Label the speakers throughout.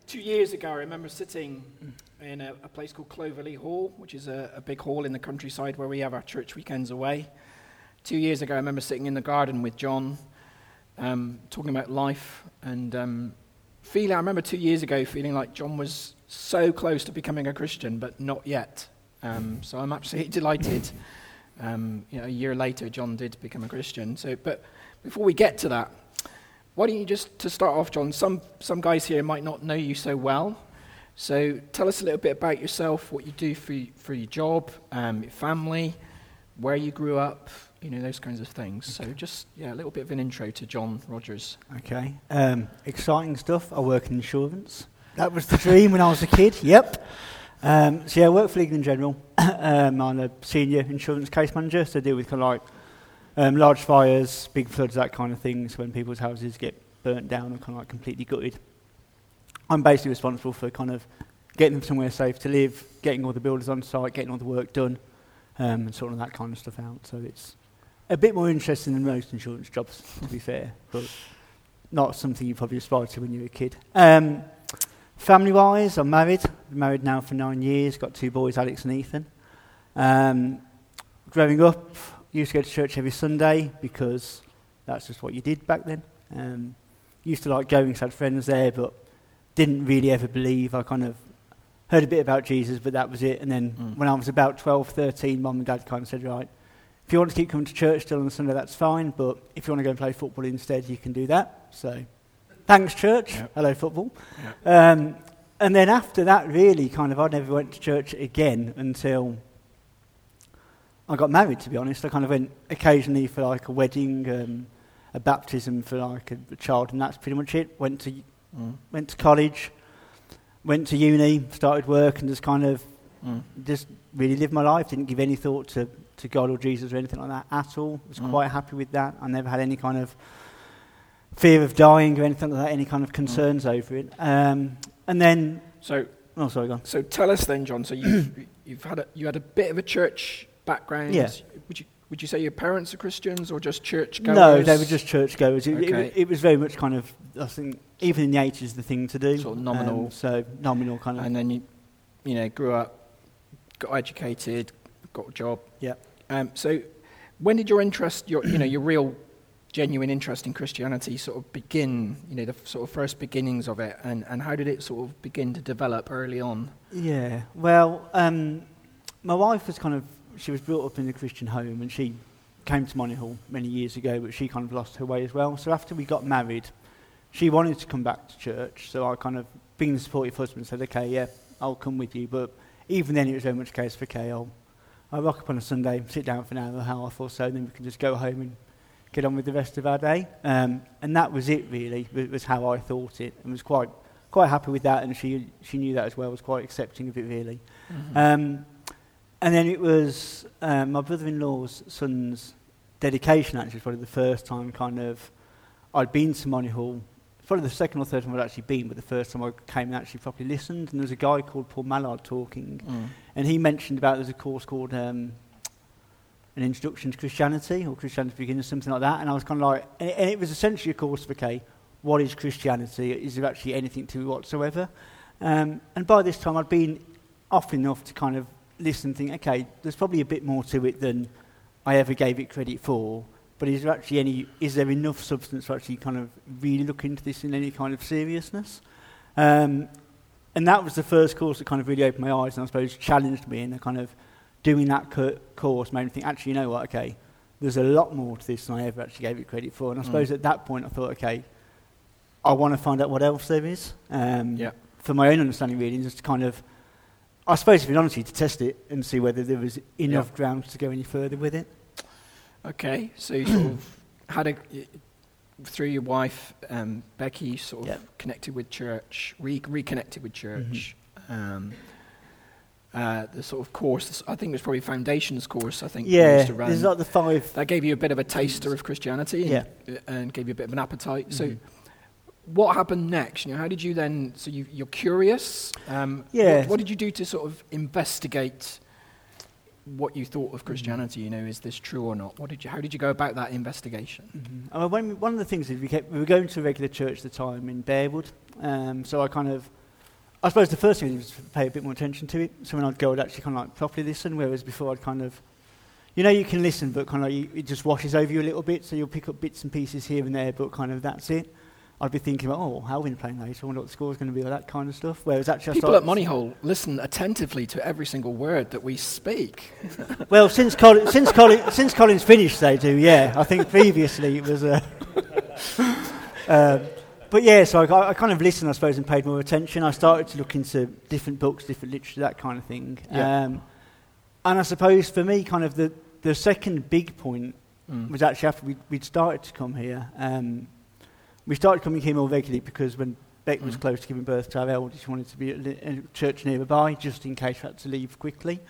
Speaker 1: 2 years ago, I remember sitting in a place called Cloverley Hall, which is a big hall in the countryside where we have our church weekends away. 2 years ago, I remember sitting in the garden with John, talking about life, and I remember 2 years ago feeling like John was so close to becoming a Christian, but not yet. So I'm absolutely delighted. A year later, John did become a Christian. But before we get to that, why don't you just, to start off, John, some guys here might not know you so well. So tell us a little bit about yourself, what you do for your job, your family, where you grew up, those kinds of things. Okay. So just, a little bit of an intro to John Rogers.
Speaker 2: Okay. Exciting stuff. I work in insurance. That was the dream when I was a kid. Yep. I work for Legal & General. I'm a senior insurance case manager, so I deal with kind of like large fires, big floods, that kind of things, when people's houses get burnt down or kind of like completely gutted. I'm basically responsible for kind of getting them somewhere safe to live, getting all the builders on site, getting all the work done, and sorting that kind of stuff out. So it's a bit more interesting than most insurance jobs, to be fair, but not something you probably aspired to when you were a kid. Family-wise, I'm married. Been married now for 9 years. Got 2 boys, Alex and Ethan. Growing up, used to go to church every Sunday because that's just what you did back then. Used to like going because I had friends there, but didn't really ever believe. I kind of heard a bit about Jesus, but that was it. And then when I was about 12, 13, Mum and Dad kind of said, right, if you want to keep coming to church still on a Sunday, that's fine, but if you want to go and play football instead, you can do that. So thanks, church. Yep. Hello, football. Yep. And then after that, really, kind of, I never went to church again until I got married, to be honest. I kind of went occasionally for like a wedding, a baptism for like a child, and that's pretty much it. Went to college, went to uni, started work, and just kind of just really lived my life. Didn't give any thought to God or Jesus or anything like that at all. Was quite happy with that. I never had any kind of fear of dying or anything like that, any kind of concerns over it. And then...
Speaker 1: So
Speaker 2: go on.
Speaker 1: So tell us then, John, so you had a bit of a church background.
Speaker 2: Yeah.
Speaker 1: Would you say your parents are Christians or just churchgoers?
Speaker 2: No, they were just churchgoers.
Speaker 1: Okay.
Speaker 2: It was very much kind of, I think, even in the 80s, the thing to do.
Speaker 1: Sort of nominal.
Speaker 2: Nominal kind of.
Speaker 1: And then you grew up, got educated, got a job.
Speaker 2: Yeah.
Speaker 1: So when did your interest, your real genuine interest in Christianity sort of begin, the sort of first beginnings of it, and how did it sort of begin to develop early on?
Speaker 2: Yeah, well, my wife was she was brought up in a Christian home, and she came to Monohall many years ago, but she kind of lost her way as well. So after we got married, she wanted to come back to church, so I kind of, being the supportive husband, said, okay, yeah, I'll come with you. But even then it was very much a case of, okay, I'll rock up on a Sunday, sit down for an hour and a half or so, and then we can just go home and get on with the rest of our day. And that was it, really. It was how I thought it, and was quite happy with that, and she knew that as well, was quite accepting of it, really. Mm-hmm. And then it was my brother-in-law's son's dedication, actually, was probably the first time I'd been to Monohall. It's probably the second or third time I'd actually been, but the first time I came and actually properly listened, and there was a guy called Paul Mallard talking, and he mentioned about there's a course called An Introduction to Christianity, or Christianity for Beginners, something like that, and I was kind of like, and it was essentially a course of, okay, what is Christianity? Is there actually anything to it whatsoever? And by this time I'd been off enough to kind of listen and think, okay, there's probably a bit more to it than I ever gave it credit for, but is there enough substance to actually kind of really look into this in any kind of seriousness? And that was the first course that kind of really opened my eyes, and I suppose challenged me, and kind of doing that course made me think, actually, you know what, okay, there's a lot more to this than I ever actually gave it credit for. And I suppose at that point I thought, okay, I want to find out what else there is, for my own understanding, really, and just to kind of, I suppose, if you're honest, to test it and see whether there was enough ground to go any further with it. Okay,
Speaker 1: so you sort of had through your wife, Becky, sort of connected with church, reconnected with church. Mm-hmm. The sort of course, I think it was probably Foundations course, I think.
Speaker 2: Yeah,
Speaker 1: used to run.
Speaker 2: there's like the 5.
Speaker 1: That gave you a bit of a taster of Christianity and gave you a bit of an appetite.
Speaker 2: Mm-hmm.
Speaker 1: So what happened next? How did you then, so you're curious? What did you do to sort of investigate what you thought of Christianity? Is this true or not? How did you go about that investigation?
Speaker 2: Mm-hmm. One of the things is we were going to a regular church at the time in Bearwood, so I kind of I suppose the first thing was to pay a bit more attention to it. So when I'd go, I'd actually kind of like properly listen, whereas before I'd kind of, you can listen, but kind of like it just washes over you a little bit, so you'll pick up bits and pieces here and there, but kind of that's it. I'd be thinking about, how are we playing later? I wonder what the score's going to be, or that kind of stuff. Whereas actually
Speaker 1: people at Moneyhole listen attentively to every single word that we speak.
Speaker 2: Well, since Colin's finished, they do. Yeah, I think previously it was. But yeah, so I kind of listened, I suppose, and paid more attention. I started to look into different books, different literature, that kind of thing. Yeah. And I suppose for me, kind of the second big point was actually after we'd started to come here. We started coming here more regularly because when Beck was close to giving birth to our eldest, she wanted to be at a church nearby, just in case we had to leave quickly.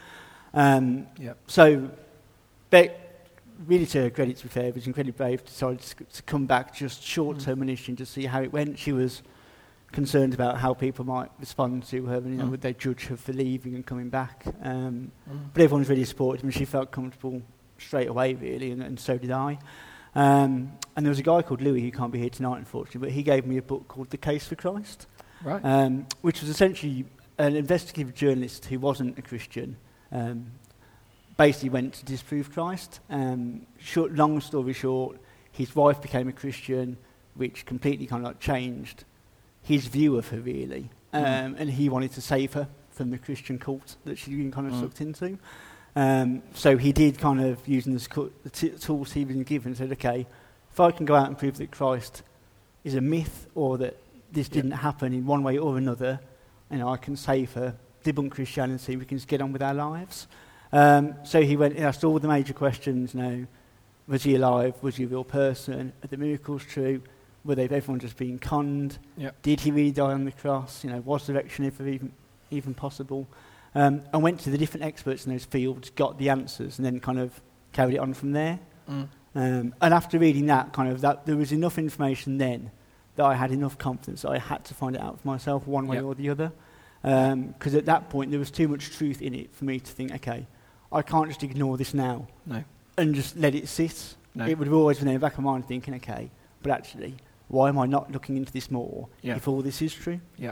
Speaker 2: So Beck, really to her credit, to be fair, was incredibly brave, decided to come back just short-term initially to see how it went. She was concerned about how people might respond to her, and would they judge her for leaving and coming back. But everyone's really supported her, and she felt comfortable straight away, really, and so did I. And there was a guy called Louis who can't be here tonight, unfortunately, but he gave me a book called The Case for Christ,
Speaker 1: right?
Speaker 2: Which was essentially an investigative journalist who wasn't a Christian, basically went to disprove Christ. Long story short, his wife became a Christian, which completely kind of like changed his view of her, really. And he wanted to save her from the Christian cult that she'd been kind of sucked into. So he did kind of, using the tools he was given, said, okay, if I can go out and prove that Christ is a myth or that this didn't happen in one way or another, I can save her, debunk Christianity, we can just get on with our lives. So he went and asked all the major questions, was he alive? Was he a real person? Are the miracles true? Were everyone just being conned?
Speaker 1: Yep.
Speaker 2: Did he really die on the cross? Was resurrection ever even possible? And went to the different experts in those fields, got the answers, and then kind of carried it on from there. And after reading that, there was enough information then that I had enough confidence that I had to find it out for myself one way or the other. Because at that point, there was too much truth in it for me to think, okay, I can't just ignore this now and just let it sit.
Speaker 1: No.
Speaker 2: It would have always been in the back of my mind thinking, okay, but actually, why am I not looking into this more if all this is true?
Speaker 1: Yeah.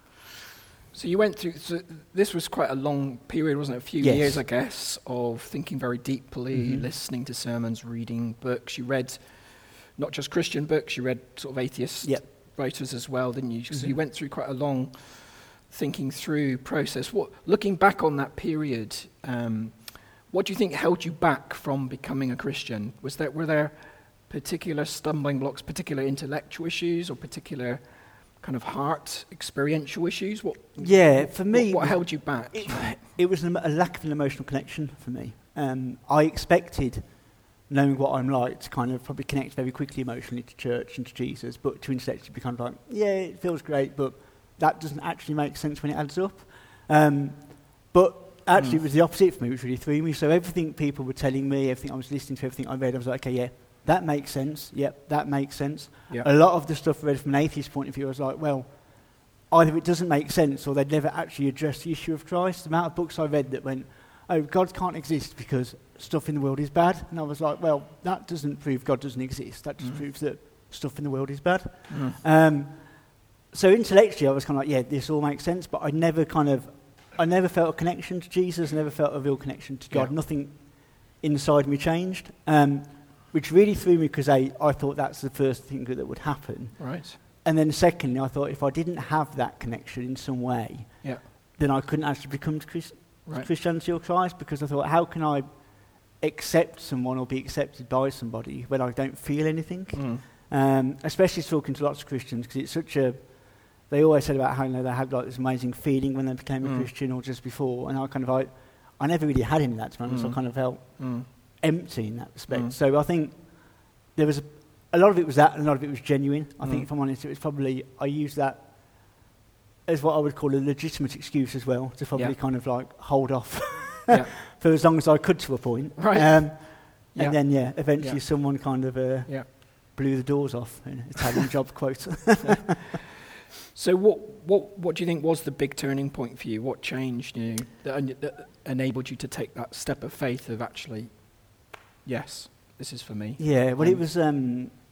Speaker 1: So you went through, this was quite a long period, wasn't it? A few years, I guess, of thinking very deeply, listening to sermons, reading books. You read not just Christian books, you read sort of atheist writers as well, didn't you? So you went through quite a long thinking through process. Looking back on that period, what do you think held you back from becoming a Christian? Were there particular stumbling blocks, particular intellectual issues, or particular kind of heart experiential issues?
Speaker 2: For me,
Speaker 1: what held you back?
Speaker 2: It was a lack of an emotional connection for me. I expected, knowing what I'm like, to kind of probably connect very quickly emotionally to church and to Jesus, but to intellectually be kind of like, it feels great, but that doesn't actually make sense when it adds up. But actually, it was the opposite for me, which really threw me. So everything people were telling me, everything I was listening to, everything I read, I was like, okay, that makes sense. Yep, that makes sense. Yep. A lot of the stuff I read from an atheist point of view, I was like, well, either it doesn't make sense or they'd never actually address the issue of Christ. The amount of books I read that went, God can't exist because stuff in the world is bad. And I was like, well, that doesn't prove God doesn't exist. That just proves that stuff in the world is bad. So intellectually, I was kind of like, this all makes sense, but I never felt a connection to Jesus, never felt a real connection to God. Nothing inside me changed. Which really threw me because I thought that's the first thing that would happen.
Speaker 1: Right.
Speaker 2: And then secondly, I thought if I didn't have that connection in some way, then I couldn't actually become Christianity or Christ, because I thought, how can I accept someone or be accepted by somebody when I don't feel anything? Especially talking to lots of Christians, because it's such a... They always said about how they had like this amazing feeling when they became a Christian or just before, and I never really had any of that, to be honest. I kind of felt... empty in that respect. So I think there was a lot of it was that, and a lot of it was genuine. I think, if I'm honest, it was probably, I used that as what I would call a legitimate excuse as well, to probably kind of like hold off for as long as I could to a point.
Speaker 1: Right.
Speaker 2: And then, eventually someone kind of blew the doors off, Italian job quote.
Speaker 1: So what do you think was the big turning point for you? What changed that enabled you to take that step of faith of actually... Yes, this is for me. Yeah,
Speaker 2: well, it was a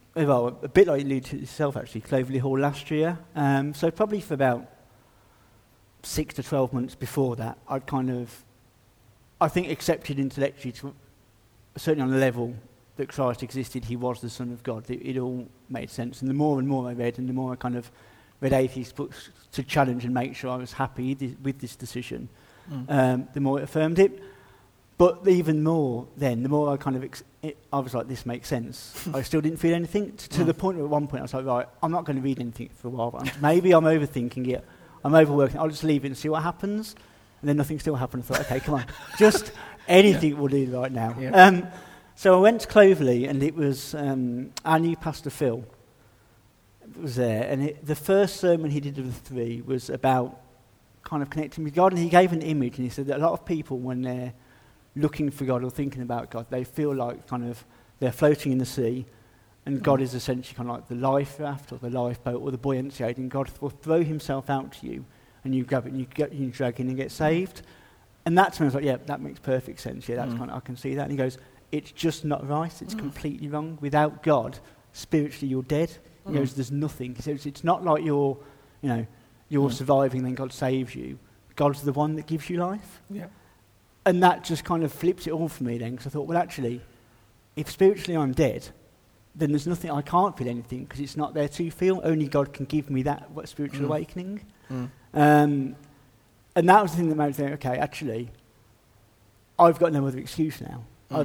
Speaker 2: bit like you alluded to yourself, actually, Cloverley Hall last year. So probably for about 6 to 12 months before that, I'd kind of, I think, accepted intellectually, certainly on the level that Christ existed, he was the Son of God. It all made sense. And the more I read, and the more I kind of read atheist books to challenge and make sure I was happy with this decision, the more it affirmed it. But even more then, the more I kind of, I was like, this makes sense. I still didn't feel anything, to the point where at one point I was like, right, I'm not going to read anything for a while. Maybe I'm overthinking it. I'm overworking. I'll just leave it and see what happens. And then nothing still happened. I thought, okay, come on. Just anything will do right now. Yeah. So I went to Clovelly, and it was our new pastor, Phil, was there. And the first sermon he did of the 3 was about kind of connecting with God. And he gave an image, and he said that a lot of people, when they're looking for God or thinking about God, they feel like kind of they're floating in the sea, and God is essentially kind of like the life raft or the lifeboat or the buoyancy aid, and God will throw himself out to you, and you grab it and you drag in and get saved. And that's when I was like, yeah, that makes perfect sense. Yeah, that's kind of, I can see that. And he goes, it's just not right. It's completely wrong. Without God, spiritually, you're dead. He goes, there's nothing. He says, it's not like you're surviving, then God saves you. God's the one that gives you life. Yeah. And that just kind of flipped it all for me then, because I thought, well, actually, if spiritually I'm dead, then there's nothing, I can't feel anything, because it's not there to feel. Only God can give me that spiritual awakening. And that was the thing that made me think, okay, actually, I've got no other excuse now.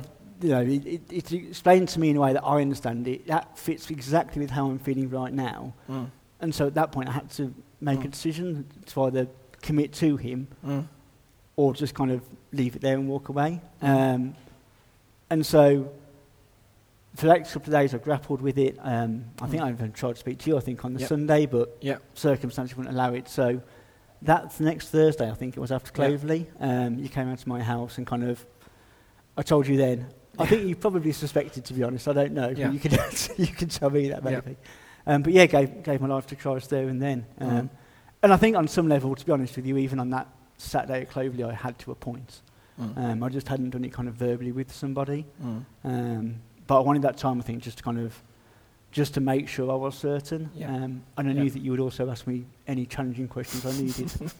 Speaker 2: It's explained to me in a way that I understand it. That fits exactly with how I'm feeling right now. And so at that point, I had to make a decision to either commit to him or just kind of leave it there and walk away. And so for the next couple of days, I grappled with it. I think I even tried to speak to you, I think, on the Sunday, but circumstances wouldn't allow it. So that's next Thursday, I think it was, after Clovelly. You came out to my house and kind of, I told you then, I think you probably suspected, to be honest, I don't know, but you can tell me that maybe. But yeah, gave my life to Christ there and then. And I think on some level, to be honest with you, even on that Saturday at Clovelly, I had to a point. I just hadn't done it kind of verbally with somebody. But I wanted that time, I think, just to make sure I was certain. And I knew that you would also ask me any challenging questions I needed.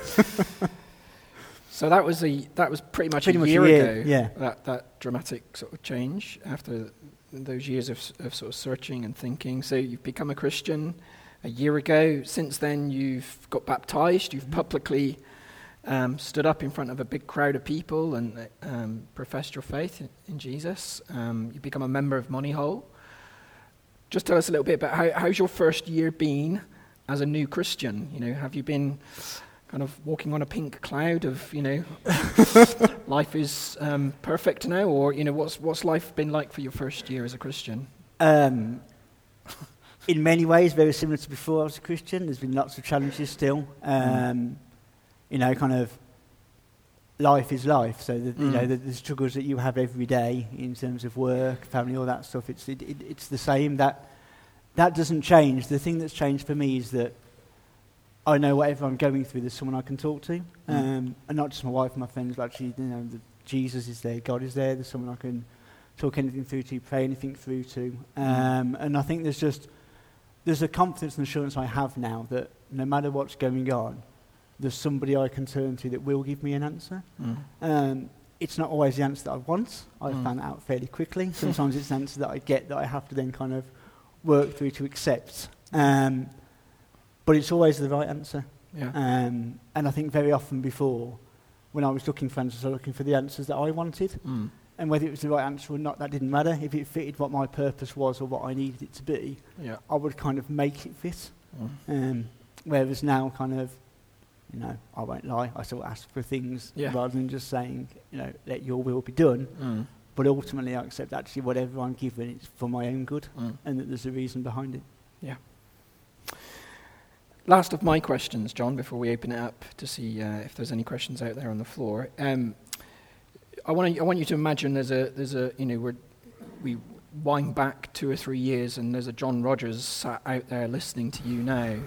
Speaker 1: So that was pretty much a year ago. That dramatic sort of change after those years of sort of searching and thinking. So you've become a Christian a year ago. Since then, you've got baptized. You've publicly stood up in front of a big crowd of people and professed your faith in Jesus. You've become a member of Moneyhole. Just tell us a little bit about how's your first year been as a new Christian? Have you been kind of walking on a pink cloud of, life is perfect now, or what's life been like for your first year as a Christian?
Speaker 2: In many ways, very similar to before I was a Christian. There's been lots of challenges still. Kind of life is life. So the struggles that you have every day in terms of work, family, all that stuff. It's the same. That doesn't change. The thing that's changed for me is that I know whatever I'm going through, there's someone I can talk to, and not just my wife and my friends, but actually, Jesus is there, God is there. There's someone I can talk anything through to, pray anything through to, and I think there's a confidence and assurance I have now that no matter what's going on, there's somebody I can turn to that will give me an answer. It's not always the answer that I want. I found that out fairly quickly. Sometimes it's an answer that I get that I have to then kind of work through to accept. But it's always the right answer. And I think very often before, when I was looking for answers, I was looking for the answers that I wanted. And whether it was the right answer or not, that didn't matter. If it fitted what my purpose was or what I needed it to be, I would kind of make it fit. Whereas now, kind of, I won't lie, I still ask for things rather than just saying, let your will be done. But ultimately, I accept actually whatever I'm given, it's for my own good, and that there's a reason behind it.
Speaker 1: Last of my questions, John, before we open it up to see if there's any questions out there on the floor. I want you to imagine we wind back 2 or 3 years, and there's a John Rogers sat out there listening to you now.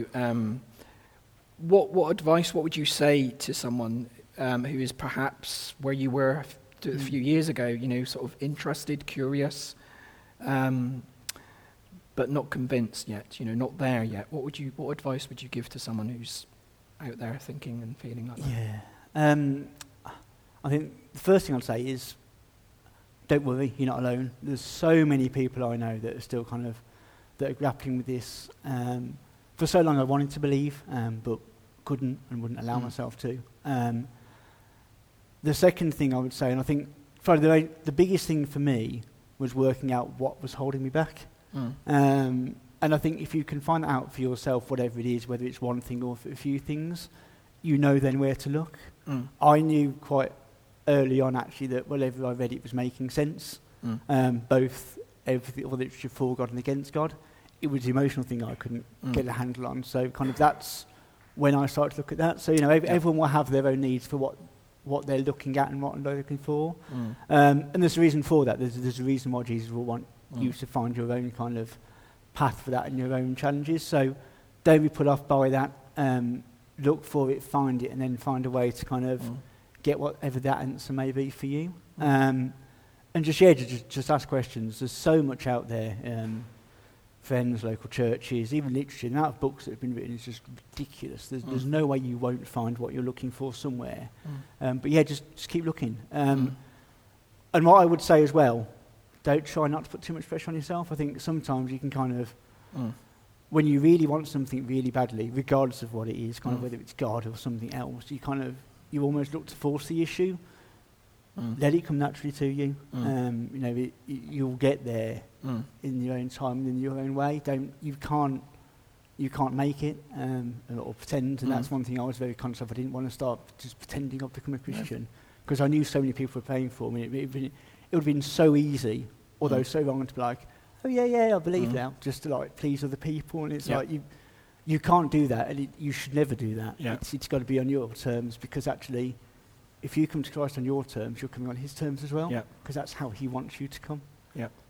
Speaker 1: What advice? What would you say to someone who is perhaps where you were a few years ago? Sort of interested, curious, but not convinced yet. Not there yet. What advice would you give to someone who's out there thinking and feeling like that?
Speaker 2: Yeah. I think the first thing I'd say is, don't worry, you're not alone. There's so many people I know that are still that are grappling with this. For so long I wanted to believe, but couldn't and wouldn't allow myself to. The second thing I would say, and I think probably the biggest thing for me was working out what was holding me back. And I think if you can find that out for yourself, whatever it is, whether it's one thing or a few things, you know then where to look. I knew quite early on actually that whatever I read, it was making sense. Both everything, all literature for God and against God. It was the emotional thing I couldn't get a handle on. So that's when I started to look at that. So, everyone will have their own needs for what they're looking at and what they're looking for. And there's a reason for that. There's a reason why Jesus will want you to find your own kind of path for that and your own challenges. So don't be put off by that. Look for it, find it, and then find a way to kind of get whatever that answer may be for you. And just ask questions. There's so much out there. Friends, local churches, even literature. The amount of books that have been written is just ridiculous. There's no way you won't find what you're looking for somewhere. But just keep looking. And what I would say as well, don't try not to put too much pressure on yourself. I think sometimes you can kind of, when you really want something really badly, regardless of what it is, kind of whether it's God or something else, you almost look to force the issue. Let it come naturally to you. You'll get there in your own time and in your own way. You can't make it or pretend. And that's one thing I was very conscious of. I didn't want to start just pretending I've become a Christian because I knew so many people were praying for me. It would have been so easy, although so wrong, to be like, oh yeah, I believe now, just to like please other people. And it's like you can't do that, and you should never do that. It's got to be on your terms, because actually, if you come to Christ on your terms, you're coming on his terms as well, because that's how he wants you to come.